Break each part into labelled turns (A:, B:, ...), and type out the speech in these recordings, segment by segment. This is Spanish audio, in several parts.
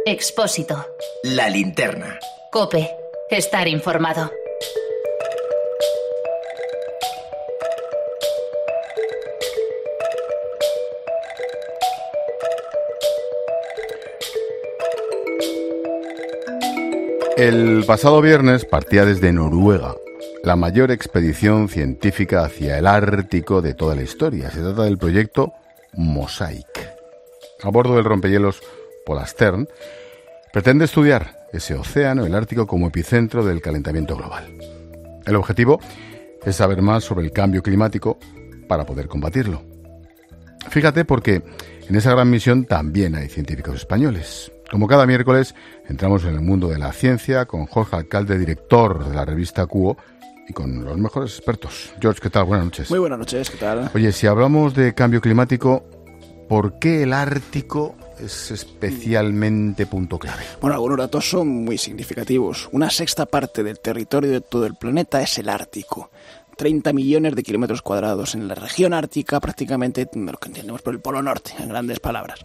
A: Expósito.
B: La linterna.
A: COPE. Estar informado.
C: El pasado viernes partía desde Noruega la mayor expedición científica hacia el Ártico de toda la historia. Se trata del proyecto Mosaic. A bordo del rompehielos Polarstern pretende estudiar ese océano, el Ártico, como epicentro del calentamiento global. El objetivo es saber más sobre el cambio climático para poder combatirlo. Fíjate, porque en esa gran misión también hay científicos españoles. Como cada miércoles, entramos en el mundo de la ciencia con Jorge Alcalde, director de la revista Cuo, y con los mejores expertos. George, ¿qué tal? Buenas noches.
D: Muy buenas noches, ¿qué tal?
C: Oye, si hablamos de cambio climático, ¿por qué el Ártico es especialmente punto clave?
D: Bueno, algunos datos son muy significativos. Una sexta parte del territorio de todo el planeta es el Ártico. 30 millones de kilómetros cuadrados. En la región ártica, prácticamente, lo que entendemos por el Polo Norte, en grandes palabras.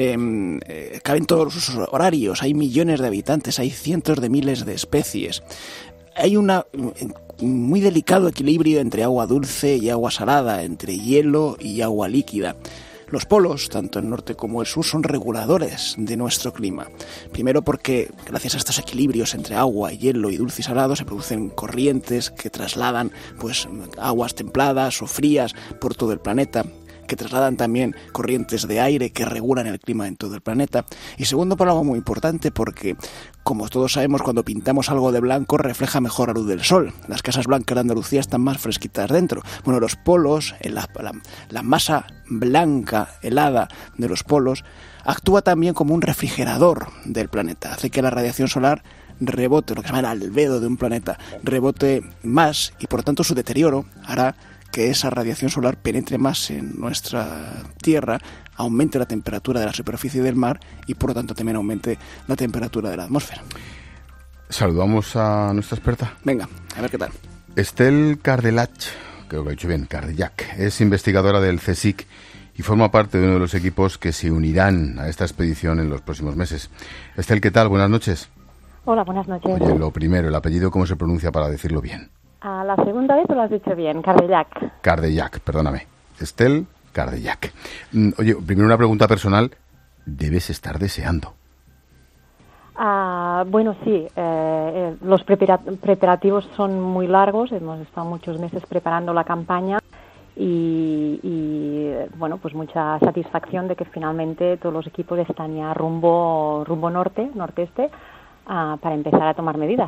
D: Caben todos los horarios, hay millones de habitantes, hay cientos de miles de especies. Hay un muy delicado equilibrio entre agua dulce y agua salada, entre hielo y agua líquida. Los polos, tanto el norte como el sur, son reguladores de nuestro clima. Primero porque, gracias a estos equilibrios entre agua, hielo y dulce y salado, se producen corrientes que trasladan aguas templadas o frías por todo el planeta, que trasladan también corrientes de aire que regulan el clima en todo el planeta. Y segundo, por algo muy importante, porque, como todos sabemos, cuando pintamos algo de blanco refleja mejor la luz del sol. Las casas blancas de Andalucía están más fresquitas dentro. Bueno, los polos, la masa blanca helada de los polos, actúa también como un refrigerador del planeta. Hace que la radiación solar rebote, lo que se llama el albedo de un planeta, rebote más, y por tanto su deterioro hará que esa radiación solar penetre más en nuestra Tierra, aumente la temperatura de la superficie del mar y por lo tanto también aumente la temperatura de la atmósfera.
C: Saludamos a nuestra experta.
D: Venga, a ver qué tal.
C: Estelle Cardelach, creo que lo he dicho bien, Cardellac, es investigadora del CSIC y forma parte de uno de los equipos que se unirán a esta expedición en los próximos meses. Estelle, ¿qué tal? Buenas noches.
E: Hola, buenas noches.
C: Oye, lo primero, el apellido, ¿cómo se pronuncia para decirlo bien?
E: A la segunda vez lo has dicho bien, Cardellac.
C: Cardellac, perdóname. Estelle Cardellac. Oye, primero una pregunta personal. Debes estar deseando.
E: Bueno, sí. Los preparativos son muy largos. Hemos estado muchos meses preparando la campaña y bueno, pues mucha satisfacción de que finalmente todos los equipos están ya rumbo norte-este, para empezar a tomar medidas.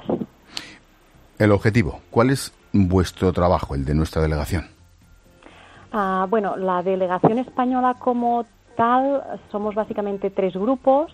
C: El objetivo, ¿cuál es vuestro trabajo, el de nuestra delegación?
E: Bueno, la delegación española como tal, somos básicamente 3 grupos.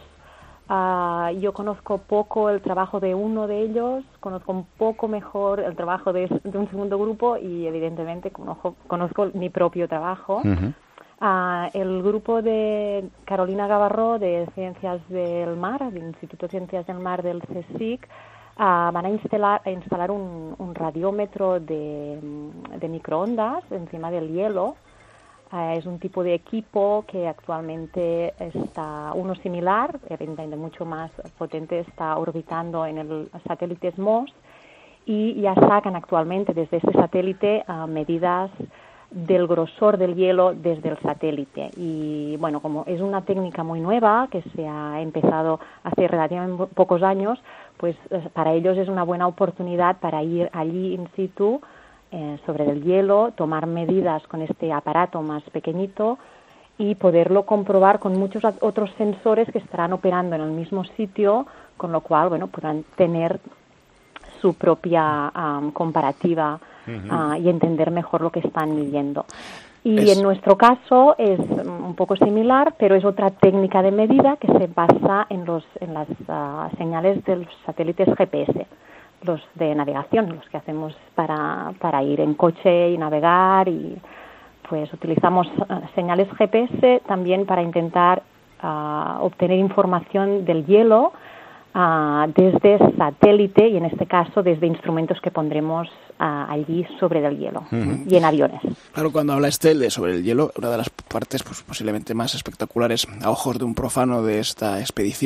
E: Yo conozco poco el trabajo de uno de ellos, conozco un poco mejor el trabajo de un segundo grupo y evidentemente conozco mi propio trabajo. Uh-huh. El grupo de Carolina Gavarró de Ciencias del Mar, del Instituto de Ciencias del Mar del CSIC, van a instalar un radiómetro de microondas encima del hielo. Es un tipo de equipo que actualmente está, uno similar, evidentemente mucho más potente, está orbitando en el satélite SMOS, y ya sacan actualmente desde este satélite medidas del grosor del hielo desde el satélite. Y bueno, como es una técnica muy nueva que se ha empezado hace relativamente pocos años, pues para ellos es una buena oportunidad para ir allí in situ sobre el hielo, tomar medidas con este aparato más pequeñito y poderlo comprobar con muchos otros sensores que estarán operando en el mismo sitio, con lo cual, bueno, podrán tener su propia comparativa y entender mejor lo que están midiendo. Y en nuestro caso es un poco similar, pero es otra técnica de medida que se basa en las señales de los satélites GPS, los de navegación, los que hacemos para ir en coche y navegar, y pues utilizamos señales GPS también para intentar obtener información del hielo desde satélite y en este caso desde instrumentos que pondremos allí sobre el hielo y en aviones.
D: Claro, cuando habla Estelle sobre el hielo, una de las partes pues, posiblemente más espectaculares a ojos de un profano de esta expedición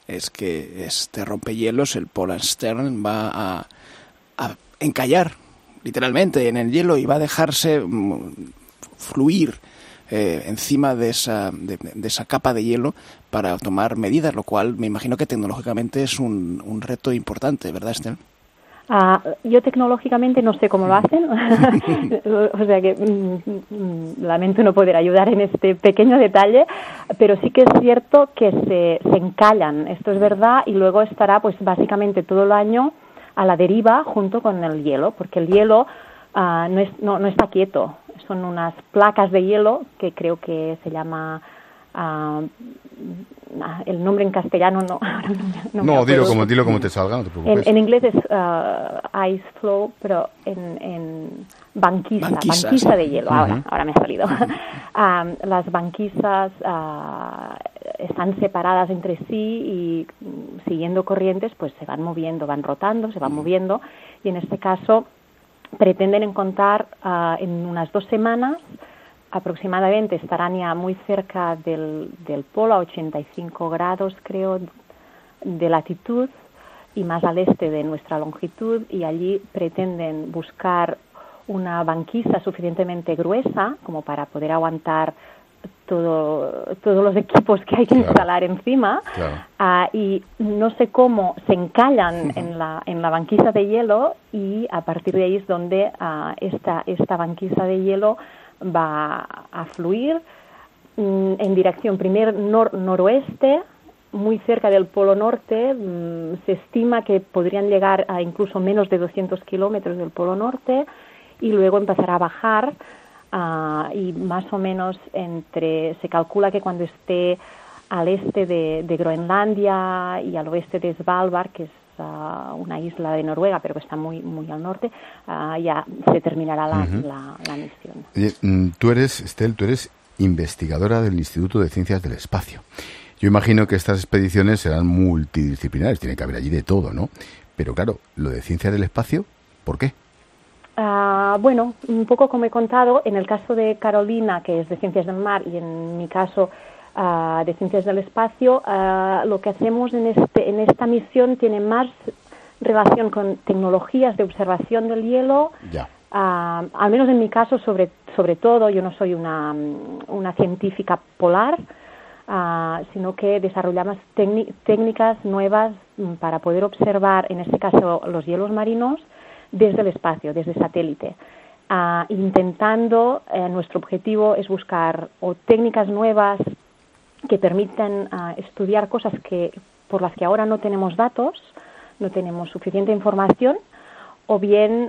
D: es que este rompehielos, el Polarstern, va a encallar literalmente en el hielo y va a dejarse fluir encima de esa capa de hielo para tomar medidas, lo cual me imagino que tecnológicamente es un reto importante, ¿verdad, Estel?
E: Yo tecnológicamente no sé cómo lo hacen, o sea que lamento no poder ayudar en este pequeño detalle, pero sí que es cierto que se encallan, esto es verdad, y luego estará pues básicamente todo el año a la deriva junto con el hielo, porque el hielo no está quieto, son unas placas de hielo que creo que se llama... el nombre en castellano no
C: dilo como te salga, no te preocupes.
E: En inglés es ice flow, pero en banquisa de hielo. Ahora me ha salido. Las banquisas están separadas entre sí y siguiendo corrientes pues se van moviendo, van rotando, se van moviendo, y en este caso pretenden encontrar en unas 2 semanas aproximadamente, estarán ya muy cerca del polo, a 85 grados creo de latitud y más al este de nuestra longitud, y allí pretenden buscar una banquisa suficientemente gruesa como para poder aguantar todos los equipos que hay que instalar encima, y no sé cómo se encallan en la banquisa de hielo, y a partir de ahí es donde esta banquisa de hielo va a fluir en dirección primero noroeste, muy cerca del polo norte. Se estima que podrían llegar a incluso menos de 200 kilómetros del polo norte, y luego empezará a bajar, y más o menos se calcula que cuando esté al este de Groenlandia y al oeste de Svalbard, que es una isla de Noruega, pero que está muy, muy al norte, ya se terminará la misión.
C: Oye, tú eres investigadora del Instituto de Ciencias del Espacio. Yo imagino que estas expediciones serán multidisciplinares, tiene que haber allí de todo, ¿no? Pero claro, lo de ciencias del espacio, ¿por qué?
E: Bueno, un poco como he contado, en el caso de Carolina, que es de Ciencias del Mar, y en mi caso de Ciencias del Espacio, lo que hacemos en esta misión tiene más relación con tecnologías de observación del hielo. Al menos en mi caso, sobre todo, yo no soy una científica polar, sino que desarrollamos técnicas nuevas para poder observar, en este caso, los hielos marinos desde el espacio, desde satélite. Intentando, nuestro objetivo es buscar técnicas nuevas que permitan estudiar cosas por las que ahora no tenemos datos, no tenemos suficiente información, o bien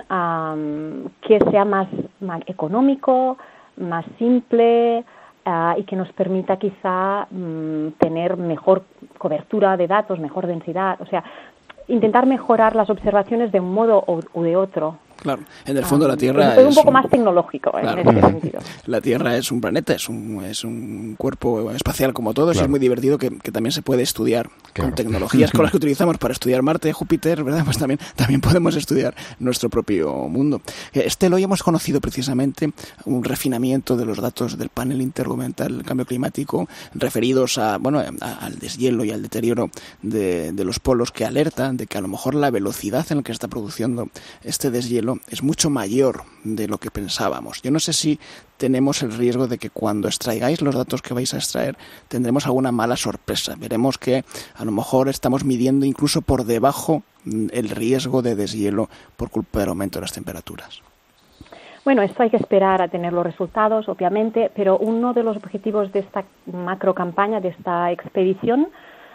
E: que sea más económico, más simple, y que nos permita quizá tener mejor cobertura de datos, mejor densidad, o sea, intentar mejorar las observaciones de un modo u de otro.
D: Claro, en el fondo la Tierra
E: es un poco más tecnológico, claro, en ese sentido.
D: La Tierra es un planeta, es un cuerpo espacial como todos, y es muy divertido que también se puede estudiar con tecnologías con las que utilizamos para estudiar Marte, Júpiter, ¿verdad? Pues también podemos estudiar nuestro propio mundo. Hoy hemos conocido precisamente un refinamiento de los datos del panel intergubernamental del cambio climático referidos al deshielo y al deterioro de los polos, que alertan de que a lo mejor la velocidad en la que está produciendo este deshielo es mucho mayor de lo que pensábamos. Yo no sé si tenemos el riesgo de que cuando extraigáis los datos que vais a extraer tendremos alguna mala sorpresa. Veremos que a lo mejor estamos midiendo incluso por debajo el riesgo de deshielo por culpa del aumento de las temperaturas.
E: Bueno, esto hay que esperar a tener los resultados, obviamente, pero uno de los objetivos de esta macro campaña, de esta expedición,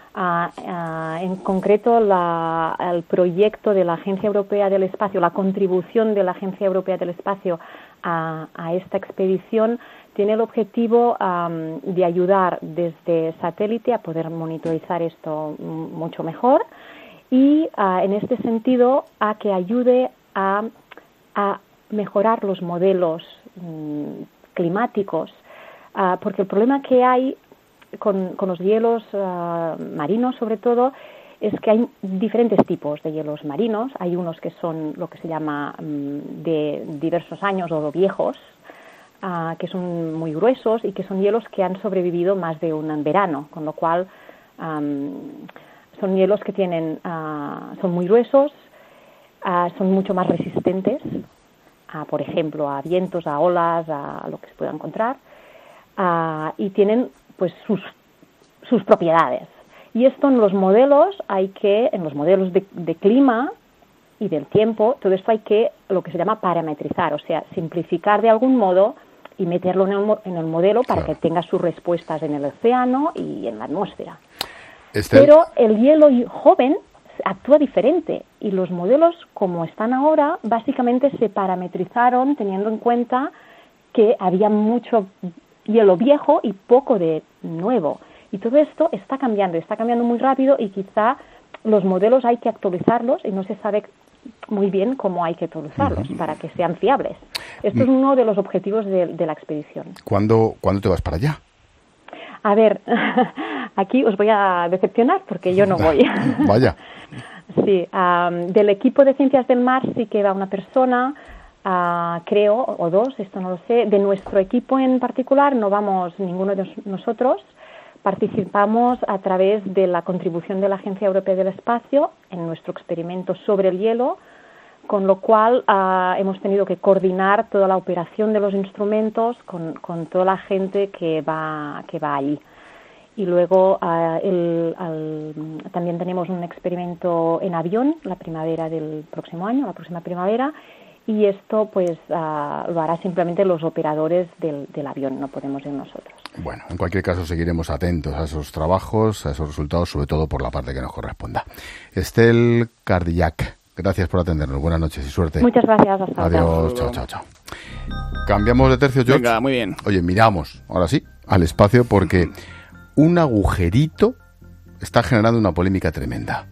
E: en concreto el proyecto de la Agencia Europea del Espacio, la contribución de la Agencia Europea del Espacio a esta expedición, tiene el objetivo de ayudar desde satélite a poder monitorizar esto mucho mejor, y en este sentido a que ayude a mejorar los modelos climáticos, porque el problema que hay con los hielos marinos, sobre todo, es que hay diferentes tipos de hielos marinos. Hay unos que son lo que se llama de diversos años o viejos, que son muy gruesos y que son hielos que han sobrevivido más de un verano, con lo cual son hielos que tienen, son muy gruesos, son mucho más resistentes, por ejemplo, a vientos, a olas, a lo que se pueda encontrar, y tienen pues sus propiedades. Y esto en los modelos en los modelos de clima y del tiempo, todo esto hay que, lo que se llama parametrizar, o sea, simplificar de algún modo y meterlo en el modelo para que tenga sus respuestas en el océano y en la atmósfera. Pero el hielo joven actúa diferente y los modelos como están ahora básicamente se parametrizaron teniendo en cuenta que había mucho hielo viejo y poco de nuevo. Y todo esto está cambiando muy rápido y quizá los modelos hay que actualizarlos y no se sabe muy bien cómo hay que actualizarlos para que sean fiables. Esto es uno de los objetivos de la expedición.
C: ¿Cuándo te vas para allá?
E: A ver, aquí os voy a decepcionar porque yo no voy.
C: Vaya.
E: Sí, del equipo de Ciencias del Mar sí que va una persona, creo, o dos, esto no lo sé. De nuestro equipo en particular no vamos ninguno de nosotros. Participamos a través de la contribución de la Agencia Europea del Espacio en nuestro experimento sobre el hielo, con lo cual hemos tenido que coordinar toda la operación de los instrumentos con toda la gente que va allí. Y luego también tenemos un experimento en avión la primavera del próximo año, la próxima primavera, y esto pues lo hará simplemente los operadores del avión, no podemos ir nosotros.
C: Bueno, en cualquier caso seguiremos atentos a esos trabajos, a esos resultados, sobre todo por la parte que nos corresponda. Estel Cardillac, gracias por atendernos. Buenas noches y suerte.
E: Muchas gracias. Hasta luego.
C: Adiós. Chao. Cambiamos de tercio, George.
D: Venga, muy bien.
C: Oye, miramos, ahora sí, al espacio porque un agujerito está generando una polémica tremenda.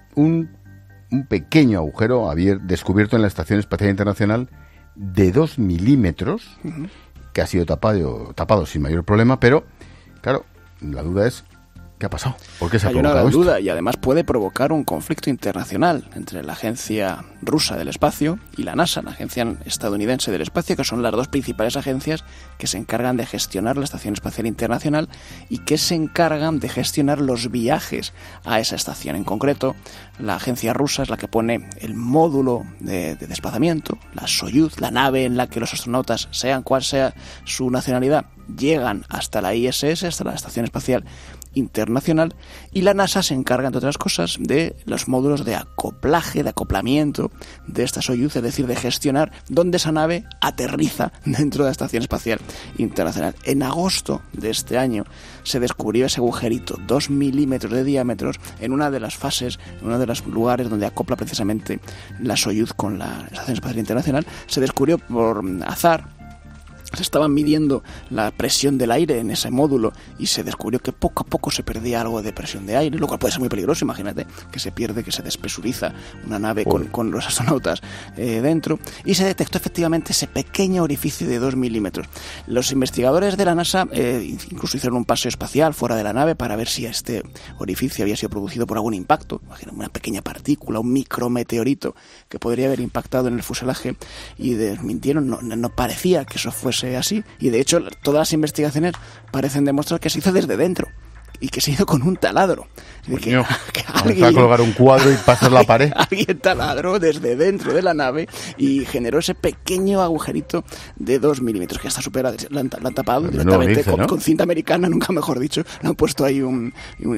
C: Un pequeño agujero descubierto en la Estación Espacial Internacional de 2 milímetros, que ha sido tapado sin mayor problema, pero, claro, la duda es, ¿qué ha pasado? ¿Por qué se ha provocado esto?
D: Hay una duda y además puede provocar un conflicto internacional entre la Agencia Rusa del Espacio y la NASA, la Agencia Estadounidense del Espacio, que son las dos principales agencias que se encargan de gestionar la Estación Espacial Internacional y que se encargan de gestionar los viajes a esa estación. En concreto, la agencia rusa es la que pone el módulo de desplazamiento, la Soyuz, la nave en la que los astronautas, sean cual sea su nacionalidad, llegan hasta la ISS, hasta la Estación Espacial Internacional, y la NASA se encarga, entre otras cosas, de los módulos de acoplaje, de acoplamiento de esta Soyuz, es decir, de gestionar dónde esa nave aterriza dentro de la Estación Espacial Internacional. En agosto de este año se descubrió ese agujerito, 2 milímetros de diámetro, en una de las fases, en uno de los lugares donde acopla precisamente la Soyuz con la Estación Espacial Internacional. Se descubrió por azar. Se estaban midiendo la presión del aire en ese módulo y se descubrió que poco a poco se perdía algo de presión de aire, lo cual puede ser muy peligroso. Imagínate que se pierde, que se despresuriza una nave con los astronautas dentro, y se detectó efectivamente ese pequeño orificio de 2 milímetros. Los investigadores de la NASA incluso hicieron un paseo espacial fuera de la nave para ver si este orificio había sido producido por algún impacto, una pequeña partícula, un micrometeorito que podría haber impactado en el fuselaje, y desmintieron, no parecía que eso fuese así, y de hecho todas las investigaciones parecen demostrar que se hizo desde dentro y que se hizo con un taladro.
C: Que alguien colocar un cuadro y pasar la pared.
D: Alguien taladró desde dentro de la nave y generó ese pequeño agujerito de 2 milímetros que está superado. Lo han tapado directamente con cinta americana, nunca mejor dicho. Le han puesto ahí un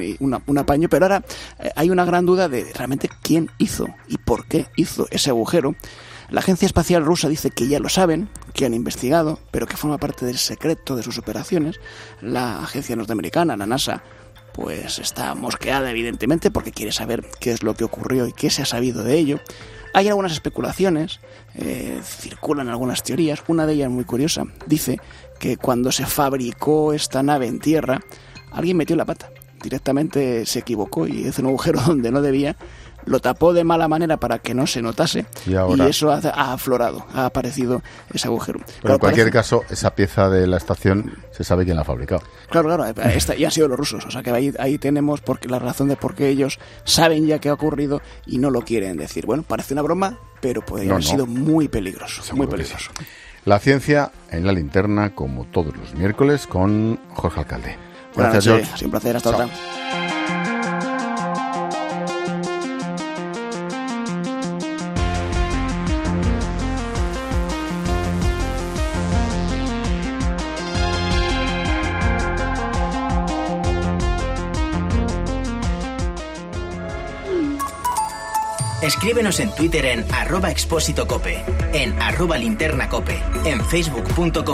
D: apaño. Pero ahora hay una gran duda de realmente quién hizo y por qué hizo ese agujero. La Agencia Espacial Rusa dice que ya lo saben, que han investigado, pero que forma parte del secreto de sus operaciones. La agencia norteamericana, la NASA, pues está mosqueada evidentemente porque quiere saber qué es lo que ocurrió y qué se ha sabido de ello. Hay algunas especulaciones, circulan algunas teorías. Una de ellas muy curiosa, dice que cuando se fabricó esta nave en tierra, alguien metió la pata. Directamente se equivocó y hizo un agujero donde no debía, lo tapó de mala manera para que no se notase, y eso ha aflorado, ha aparecido ese agujero.
C: Pero en cualquier caso, esa pieza de la estación se sabe quién la ha fabricado.
D: Claro, y han sido los rusos, o sea que ahí tenemos la razón de por qué ellos saben ya qué ha ocurrido y no lo quieren decir. Bueno, parece una broma, pero podría haber sido muy peligroso, muy peligroso.
C: La ciencia en la linterna, como todos los miércoles, con Jorge Alcalde.
D: Gracias, George. Ha sido un placer, hasta otra.
B: Escríbenos en Twitter en @expósitocope, en @linternacope, en facebook.com